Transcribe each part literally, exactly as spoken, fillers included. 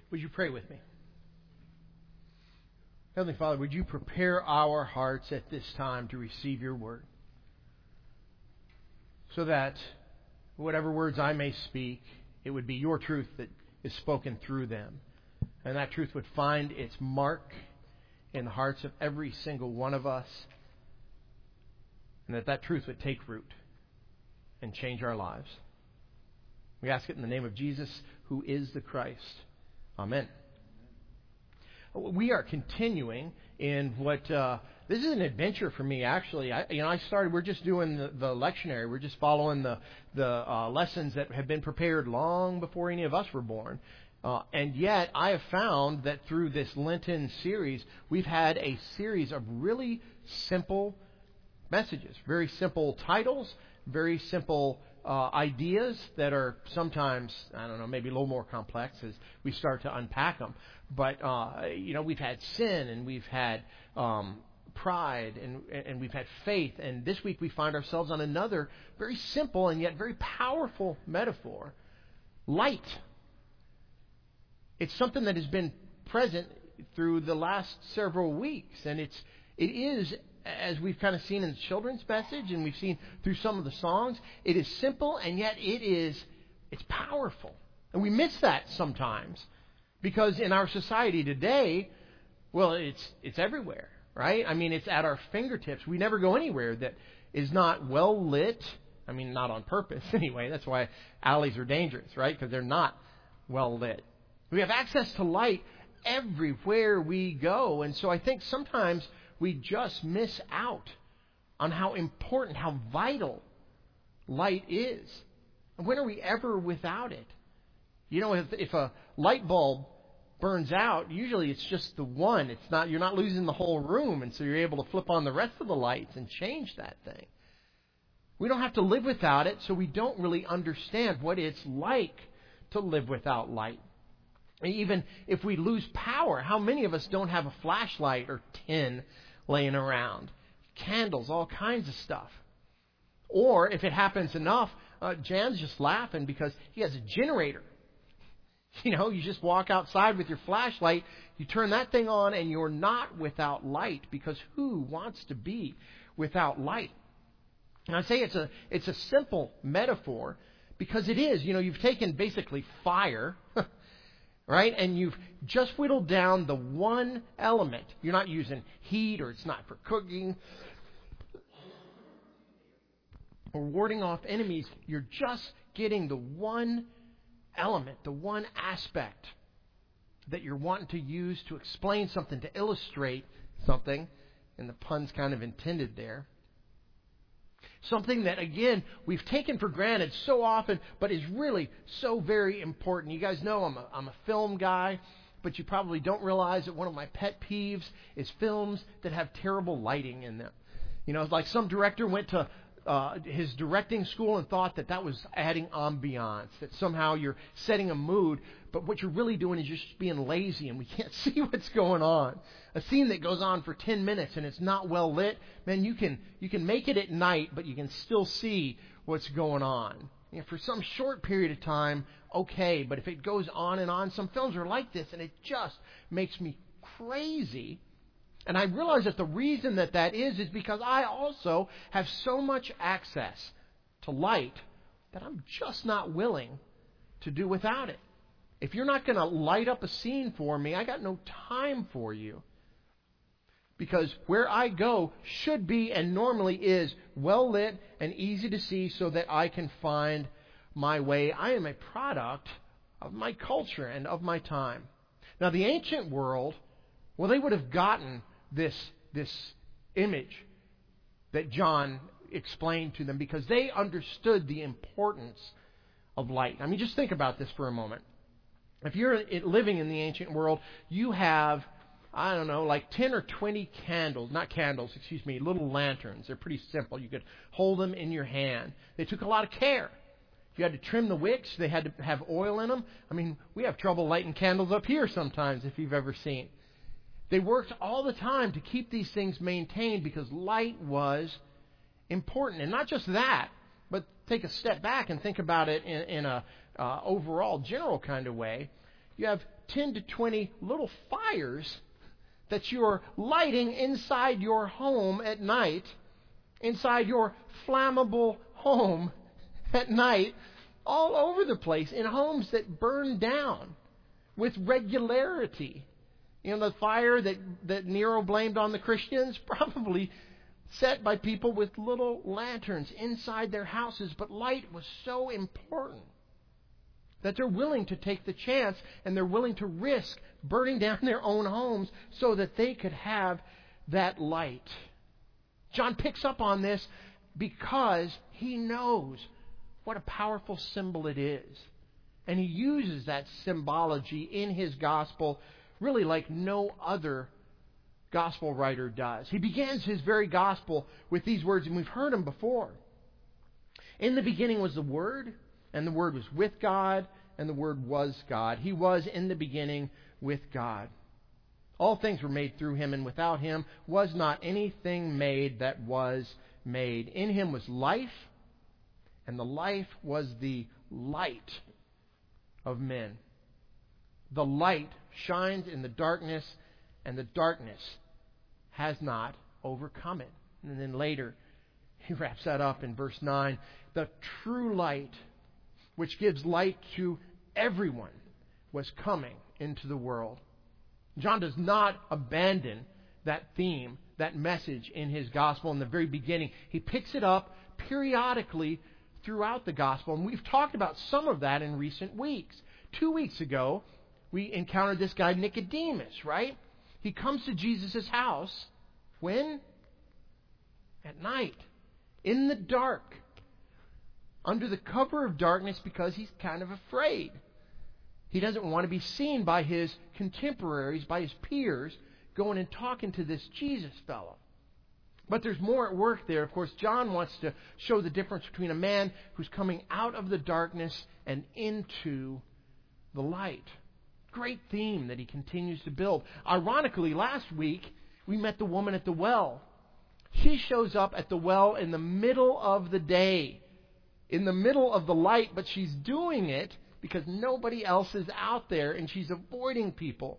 Would you pray with me? Heavenly Father, would you prepare our hearts at this time to receive your word, so that whatever words I may speak, it would be your truth that is spoken through them, and that truth would find its mark in the hearts of every single one of us, and that that truth would take root and change our lives. We ask it in the name of Jesus, who is the Christ. Amen. We are continuing in what uh, this is an adventure for me. Actually, I, you know, I started. We're just doing the, the lectionary. We're just following the the uh, lessons that have been prepared long before any of us were born. Uh, and yet, I have found that through this Lenten series, we've had a series of really simple messages, very simple titles, very simple uh, ideas that are sometimes, I don't know, maybe a little more complex as we start to unpack them. But, uh, you know, we've had sin, and we've had um, pride, and, and we've had faith. And this week we find ourselves on another very simple and yet very powerful metaphor, light. It's something that has been present through the last several weeks. And it's it is, as we've kind of seen in the children's message, and we've seen through some of the songs, it is simple, and yet it is it's powerful. And we miss that sometimes. Because in our society today, well, it's it's everywhere, right? I mean, it's at our fingertips. We never go anywhere that is not well lit. I mean, not on purpose anyway. That's why alleys are dangerous, right? Because they're not well lit. We have access to light everywhere we go. And so I think sometimes we just miss out on how important, how vital light is. And when are we ever without it? You know, if, if a light bulb burns out, usually it's just the one. It's not you're not losing the whole room, and so you're able to flip on the rest of the lights and change that thing. We don't have to live without it, so we don't really understand what it's like to live without light. Even if we lose power, how many of us don't have a flashlight or tin laying around? Candles, all kinds of stuff. Or if it happens enough, uh, Jan's just laughing because he has a generator. You know, you just walk outside with your flashlight, you turn that thing on, and you're not without light, because who wants to be without light? And I say it's a it's a simple metaphor because it is. You know, you've taken basically fire, right, and you've just whittled down the one element. You're not using heat, or it's not for cooking or warding off enemies. You're just getting the one element, the one aspect that you're wanting to use to explain something, to illustrate something, and the pun's kind of intended there. Something that, again, we've taken for granted so often, but is really so very important. You guys know I'm a, I'm a film guy, but you probably don't realize that one of my pet peeves is films that have terrible lighting in them. You know, it's like some director went to Uh, his directing school and thought that that was adding ambiance, that somehow you're setting a mood, but what you're really doing is just being lazy and we can't see what's going on. A scene that goes on for ten minutes and it's not well lit, man, you can you can make it at night, but you can still see what's going on. You know, for some short period of time, okay, but if it goes on and on, some films are like this, and it just makes me crazy. And I realize that the reason that that is is because I also have so much access to light that I'm just not willing to do without it. If you're not going to light up a scene for me, I got no time for you. Because where I go should be and normally is well lit and easy to see so that I can find my way. I am a product of my culture and of my time. Now, the ancient world, well, they would have gotten this this image that John explained to them because they understood the importance of light. I mean, just think about this for a moment. If you're living in the ancient world, you have, I don't know, like ten or twenty candles, not candles, excuse me, little lanterns. They're pretty simple. You could hold them in your hand. They took a lot of care. You had to trim the wicks. They had to have oil in them. I mean, we have trouble lighting candles up here sometimes, if you've ever seen. They worked all the time to keep these things maintained because light was important. And not just that, but take a step back and think about it in, in a uh, overall general kind of way. you have ten to twenty little fires that you're lighting inside your home at night, inside your flammable home at night, all over the place, in homes that burn down with regularity. You know, the fire that, that Nero blamed on the Christians, probably set by people with little lanterns inside their houses. But light was so important that they're willing to take the chance and they're willing to risk burning down their own homes so that they could have that light. John picks up on this because he knows what a powerful symbol it is. And he uses that symbology in his gospel really like no other gospel writer does. He begins his very gospel with these words, and we've heard them before. In the beginning was the Word, and the Word was with God, and the Word was God. He was in the beginning with God. All things were made through Him, and without Him was not anything made that was made. In Him was life, and the life was the light of men. The light shines in the darkness, and the darkness has not overcome it. And then later, he wraps that up in verse nine. The true light, which gives light to everyone, was coming into the world. John does not abandon that theme, that message in his gospel in the very beginning. He picks it up periodically throughout the gospel. And we've talked about some of that in recent weeks. Two weeks ago, we encountered this guy Nicodemus, right? He comes to Jesus' house. When? At night. In the dark. Under the cover of darkness because he's kind of afraid. He doesn't want to be seen by his contemporaries, by his peers, going and talking to this Jesus fellow. But there's more at work there. Of course, John wants to show the difference between a man who's coming out of the darkness and into the light. Great theme that he continues to build. Ironically, last week, we met the woman at the well. She shows up at the well in the middle of the day, in the middle of the light, but she's doing it because nobody else is out there and she's avoiding people.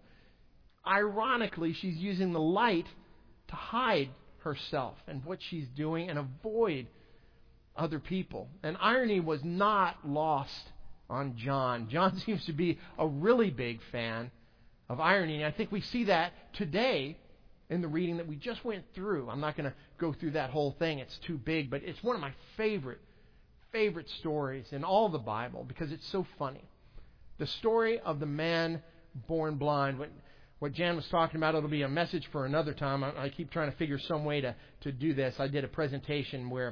Ironically, she's using the light to hide herself and what she's doing and avoid other people. And irony was not lost on John. John seems to be a really big fan of irony. And I think we see that today in the reading that we just went through. I'm not going to go through that whole thing. It's too big. But it's one of my favorite, favorite stories in all the Bible because it's so funny. The story of the man born blind. What, what Jan was talking about, it'll be a message for another time. I, I keep trying to figure some way to, to do this. I did a presentation where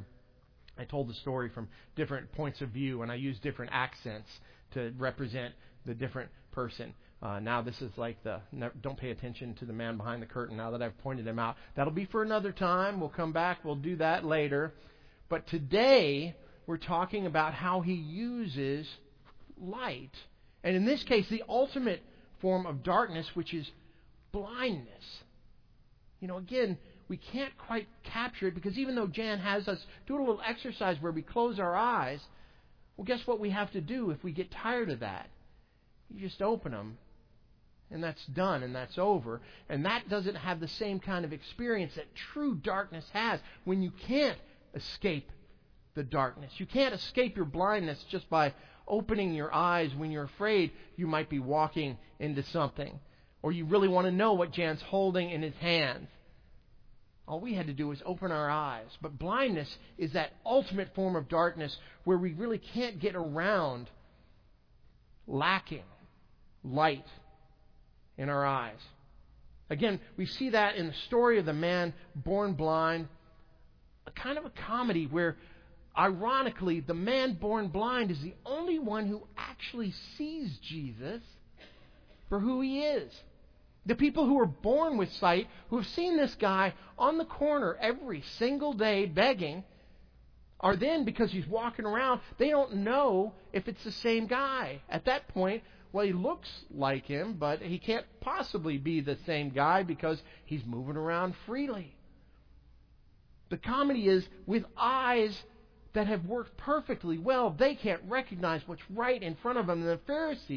I told the story from different points of view, and I used different accents to represent the different person. Uh, now this is like the, don't pay attention to the man behind the curtain now that I've pointed him out. That'll be for another time. We'll come back. We'll do that later. But today, we're talking about how he uses light. And in this case, the ultimate form of darkness, which is blindness. You know, again, we can't quite capture it because even though Jan has us do a little exercise where we close our eyes, well, guess what we have to do if we get tired of that? You just open them, and that's done, and that's over. And that doesn't have the same kind of experience that true darkness has when you can't escape the darkness. You can't escape your blindness just by opening your eyes when you're afraid you might be walking into something, or you really want to know what Jan's holding in his hands. All we had to do was open our eyes. But blindness is that ultimate form of darkness where we really can't get around lacking light in our eyes. Again, we see that in the story of the man born blind, a kind of a comedy where, ironically, the man born blind is the only one who actually sees Jesus for who he is. The people who are born with sight, who have seen this guy on the corner every single day begging, are then, because he's walking around, they don't know if it's the same guy. At that point, well, he looks like him, but he can't possibly be the same guy because he's moving around freely. The comedy is, with eyes that have worked perfectly well, they can't recognize what's right in front of them. And the Pharisees,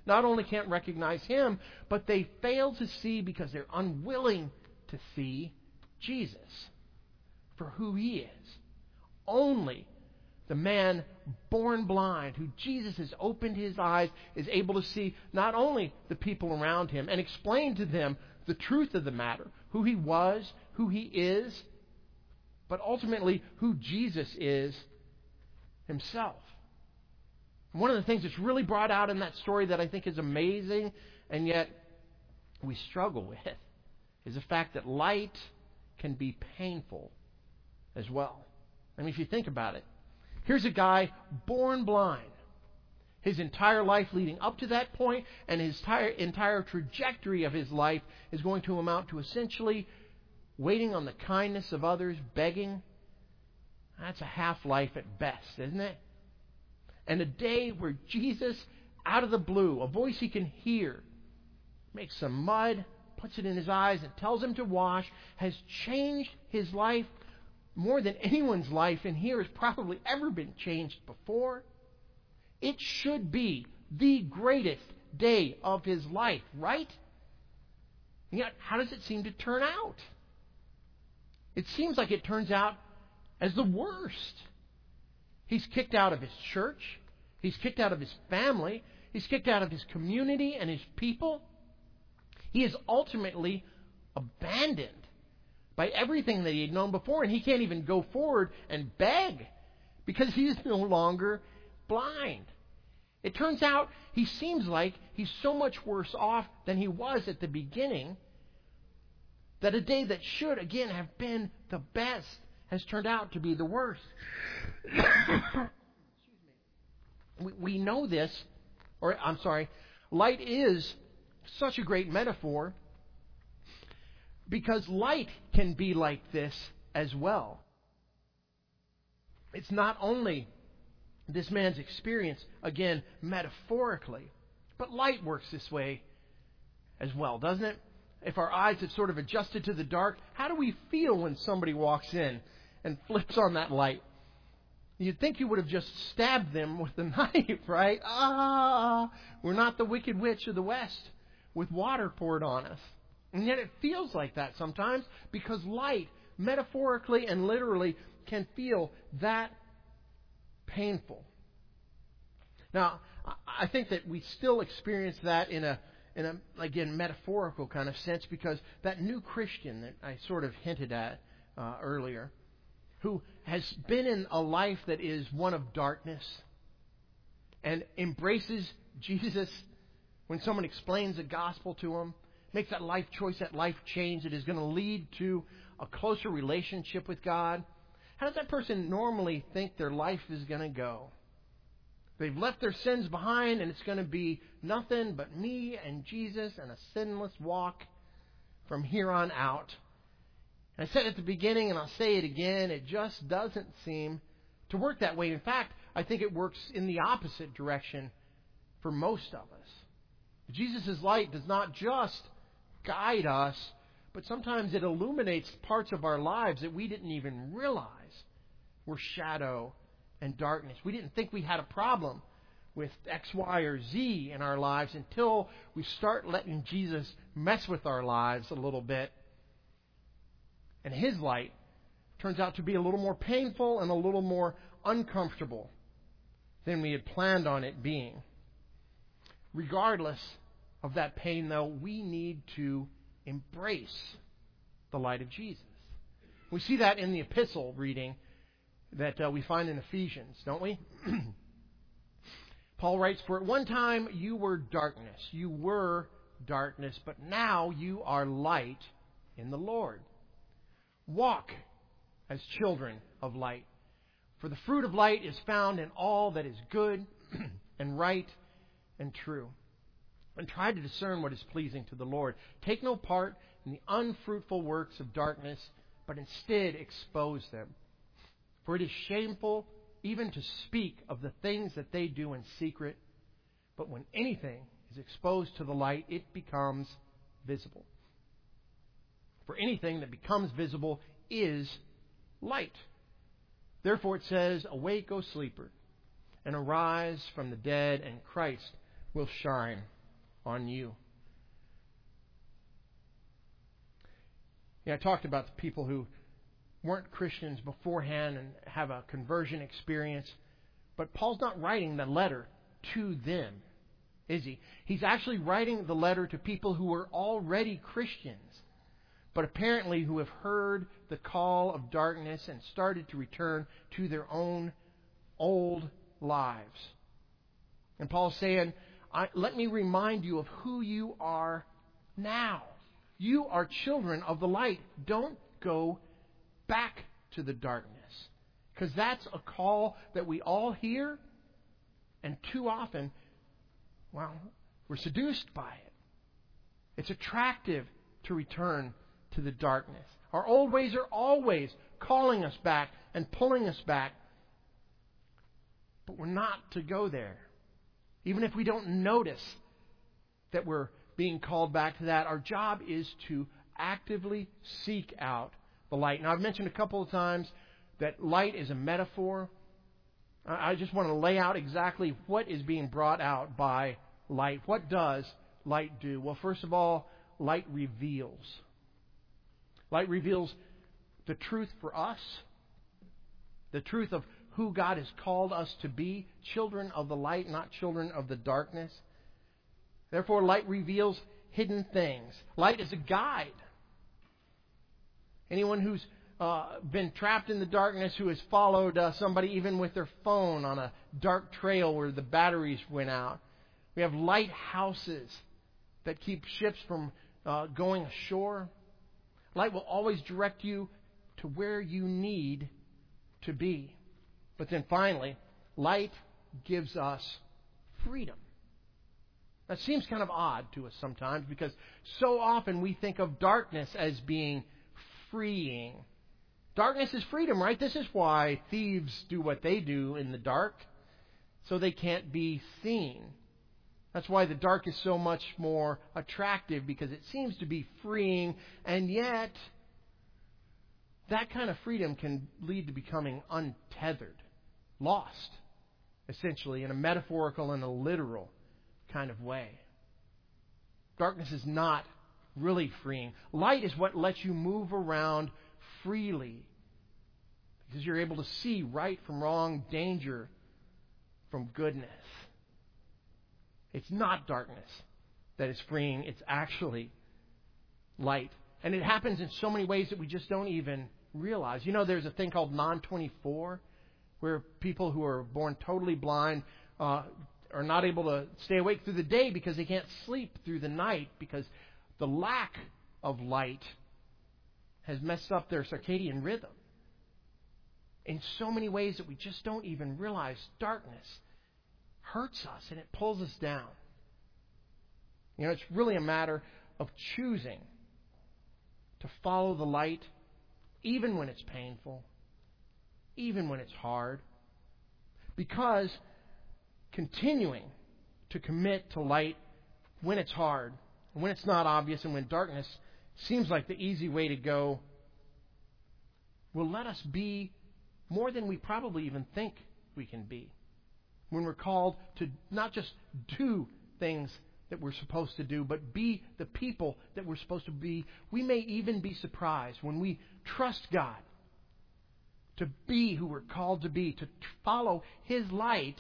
not only can't recognize Him, but they fail to see, because they're unwilling to see, Jesus for who He is. Only the man born blind, who Jesus has opened his eyes, is able to see not only the people around him and explain to them the truth of the matter, who He was, who He is, but ultimately who Jesus is Himself. One of the things that's really brought out in that story that I think is amazing, and yet we struggle with, is the fact that light can be painful as well. I mean, if you think about it, here's a guy born blind. His entire life leading up to that point, and his entire, entire trajectory of his life is going to amount to essentially waiting on the kindness of others, begging. That's a half-life at best, isn't it? And a day where Jesus, out of the blue, a voice he can hear, makes some mud, puts it in his eyes, and tells him to wash, has changed his life more than anyone's life in here has probably ever been changed before. It should be the greatest day of his life, right? And yet, how does it seem to turn out? It seems like it turns out as the worst. He's kicked out of his church. He's kicked out of his family. He's kicked out of his community and his people. He is ultimately abandoned by everything that he had known before, and he can't even go forward and beg because he is no longer blind. It turns out he seems like he's so much worse off than he was at the beginning that a day that should, again, have been the best has turned out to be the worst. we, we know this, or I'm sorry, light is such a great metaphor because light can be like this as well. It's not only this man's experience, again, metaphorically, but light works this way as well, doesn't it? If our eyes have sort of adjusted to the dark, how do we feel when somebody walks in and flips on that light? You'd think you would have just stabbed them with the knife, right? Ah, we're not the Wicked Witch of the West with water poured on us. And yet it feels like that sometimes because light, metaphorically and literally, can feel that painful. Now, I think that we still experience that in a, in a, again, metaphorical kind of sense because that new Christian that I sort of hinted at uh, earlier, who has been in a life that is one of darkness and embraces Jesus when someone explains the gospel to him, makes that life choice, that life change that is going to lead to a closer relationship with God. How does that person normally think their life is going to go? They've left their sins behind and it's going to be nothing but me and Jesus and a sinless walk from here on out. And I said at the beginning and I'll say it again, it just doesn't seem to work that way. In fact, I think it works in the opposite direction for most of us. Jesus' light does not just guide us, but sometimes it illuminates parts of our lives that we didn't even realize were shadow and darkness. We didn't think we had a problem with X, Y, or Z in our lives until we start letting Jesus mess with our lives a little bit. And His light turns out to be a little more painful and a little more uncomfortable than we had planned on it being. Regardless of that pain, though, we need to embrace the light of Jesus. We see that in the epistle reading that uh, we find in Ephesians, don't we? Paul writes, "For at one time you were darkness. You were darkness, but now you are light in the Lord. Walk as children of light. For the fruit of light is found in all that is good and right and true. And try to discern what is pleasing to the Lord. Take no part in the unfruitful works of darkness, but instead expose them. For it is shameful even to speak of the things that they do in secret. But when anything is exposed to the light, it becomes visible. For anything that becomes visible is light. Therefore it says, Awake, O sleeper, and arise from the dead, and Christ will shine on you. Yeah, I talked about the people who weren't Christians beforehand and have a conversion experience. But Paul's not writing the letter to them, is he? He's actually writing the letter to people who were already Christians, but apparently who have heard the call of darkness and started to return to their own old lives. And Paul's saying, I, let me remind you of who you are now. You are children of the light. Don't go back to the darkness. Because that's a call that we all hear, and too often, well, we're seduced by it. It's attractive to return to the darkness. Our old ways are always calling us back and pulling us back. But we're not to go there. Even if we don't notice that we're being called back to that, our job is to actively seek out the light. Now, I've mentioned a couple of times that light is a metaphor. I just want to lay out exactly what is being brought out by light. What does light do? Well, first of all, light reveals. Light reveals the truth for us, the truth of who God has called us to be, children of the light, not children of the darkness. Therefore, light reveals hidden things. Light is a guide. Anyone who's uh, been trapped in the darkness, who has followed uh, somebody even with their phone on a dark trail where the batteries went out. We have lighthouses that keep ships from uh, going ashore. Light will always direct you to where you need to be. But then finally, light gives us freedom. That seems kind of odd to us sometimes because so often we think of darkness as being freeing. Darkness is freedom, right? This is why thieves do what they do in the dark, so they can't be seen. That's why the dark is so much more attractive, because it seems to be freeing, and yet that kind of freedom can lead to becoming untethered, lost, essentially, in a metaphorical and a literal kind of way. Darkness is not really freeing. Light is what lets you move around freely, because you're able to see right from wrong, danger from goodness. It's not darkness that is freeing. It's actually light. And it happens in so many ways that we just don't even realize. You know, there's a thing called non twenty-four, where people who are born totally blind uh, are not able to stay awake through the day because they can't sleep through the night because the lack of light has messed up their circadian rhythm. In so many ways that we just don't even realize, darkness hurts us and it pulls us down. You know, it's really a matter of choosing to follow the light even when it's painful, even when it's hard, because continuing to commit to light when it's hard, when it's not obvious, and when darkness seems like the easy way to go, will let us be more than we probably even think we can be. When we're called to not just do things that we're supposed to do, but be the people that we're supposed to be, we may even be surprised when we trust God to be who we're called to be, to follow His light.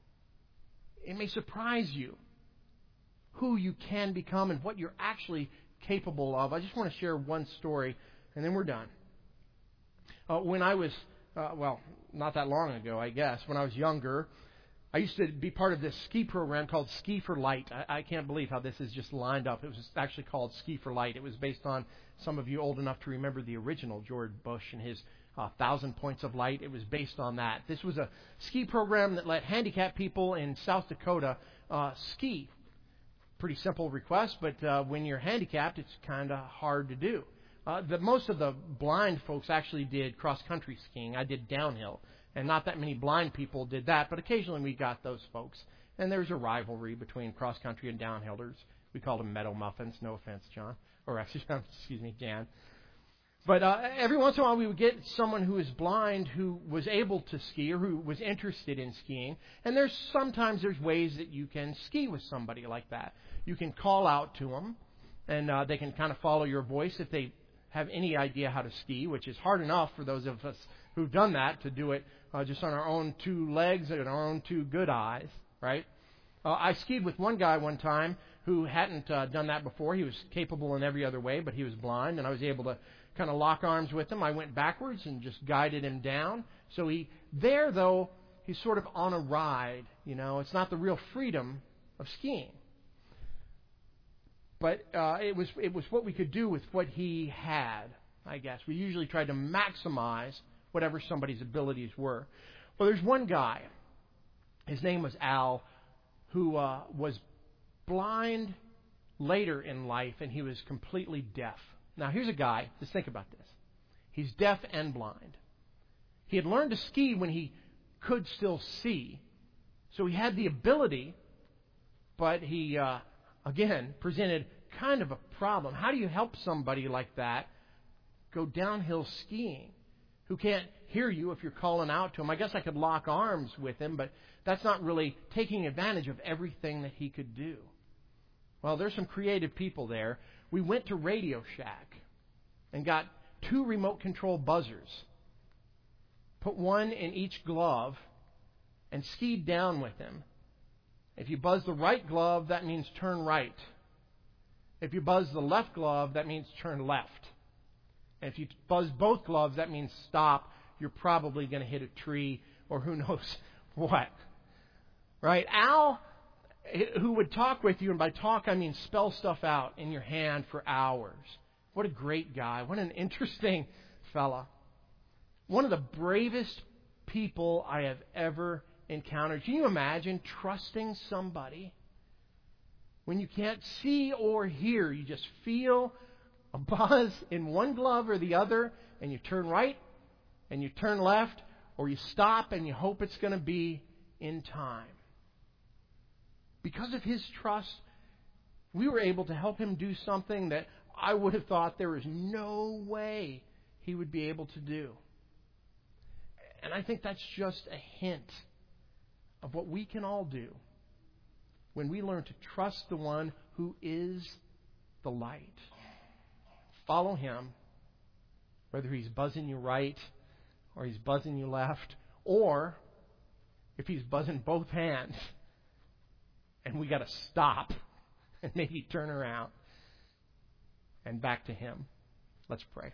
It may surprise you who you can become and what you're actually capable of. I just want to share one story, and then we're done. Uh, when I was, uh, well, not that long ago, I guess, when I was younger, I used to be part of this ski program called Ski for Light. I, I can't believe how this is just lined up. It was actually called Ski for Light. It was based on, some of you old enough to remember the original George Bush and his uh, Thousand Points of Light. It was based on that. This was a ski program that let handicapped people in South Dakota uh, ski. Pretty simple request, but uh, when you're handicapped, it's kind of hard to do. Uh, the, most of the blind folks actually did cross-country skiing. I did downhill. And not that many blind people did that, but occasionally we got those folks. And there's a rivalry between cross-country and downhillers. We called them meadow muffins. No offense, John. Or actually, excuse me, Jan. But uh, every once in a while we would get someone who is blind who was able to ski or who was interested in skiing. And there's sometimes there's ways that you can ski with somebody like that. You you can call out to them, and uh, they can kind of follow your voice if they have any idea how to ski, which is hard enough for those of us who've done that, to do it uh, just on our own two legs and our own two good eyes, right? Uh, I skied with one guy one time who hadn't uh, done that before. He was capable in every other way, but he was blind, and I was able to kind of lock arms with him. I went backwards and just guided him down. So he, there though, he's sort of on a ride, you know. It's not the real freedom of skiing. But uh, it was it was what we could do with what he had, I guess. We usually tried to maximize whatever somebody's abilities were. Well, there's one guy, his name was Al, who uh, was blind later in life, and he was completely deaf. Now, here's a guy, just think about this. He's deaf and blind. He had learned to ski when he could still see, so he had the ability, but he, uh, again, presented kind of a problem. How do you help somebody like that go downhill skiing who can't hear you if you're calling out to him? I guess I could lock arms with him, but that's not really taking advantage of everything that he could do. Well, there's some creative people there. We went to Radio Shack and got two remote control buzzers, put one in each glove, and skied down with him. If you buzz the right glove, that means turn right. If you buzz the left glove, that means turn left. And if you buzz both gloves, that means stop. You're probably going to hit a tree or who knows what. Right? Al, who would talk with you, and by talk I mean spell stuff out in your hand for hours. What a great guy. What an interesting fella. One of the bravest people I have ever encountered. Can you imagine trusting somebody when you can't see or hear? You just feel a buzz in one glove or the other, and you turn right and you turn left, or you stop and you hope it's going to be in time. Because of his trust, we were able to help him do something that I would have thought there was no way he would be able to do. And I think that's just a hint of what we can all do when we learn to trust the one who is the light. Follow him, whether he's buzzing you right or he's buzzing you left, or if he's buzzing both hands and we got to stop and maybe turn around and back to him. Let's pray.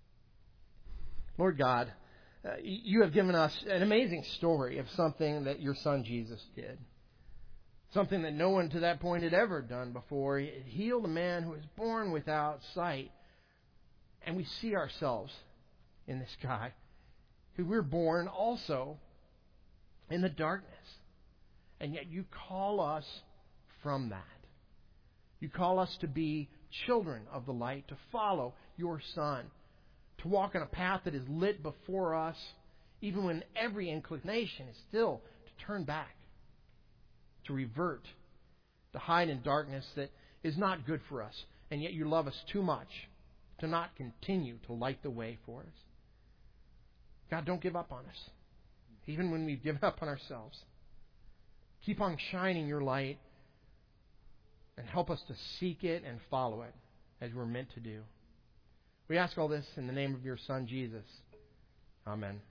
Lord God, Uh, you have given us an amazing story of something that your son Jesus did. Something that no one to that point had ever done before. He healed a man who was born without sight. And we see ourselves in this guy, who we're born also in the darkness. And yet you call us from that. You call us to be children of the light, to follow your Son, to walk on a path that is lit before us, even when every inclination is still to turn back, to revert, to hide in darkness that is not good for us. And yet you love us too much to not continue to light the way for us. God, don't give up on us, even when we've given up on ourselves. Keep on shining your light and help us to seek it and follow it as we're meant to do. We ask all this in the name of your Son, Jesus. Amen.